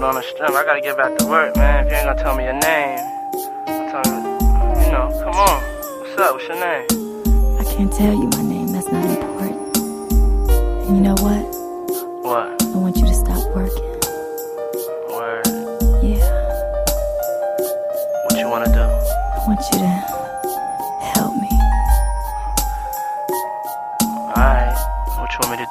it on the strength. I gotta get back to work, man. If you ain't gonna tell me your name, tell me, come on. What's up? What's your name? I can't tell you my name. That's not important. And you know what? What? I want you to stop working. Word. Yeah. What you wanna do? I want you to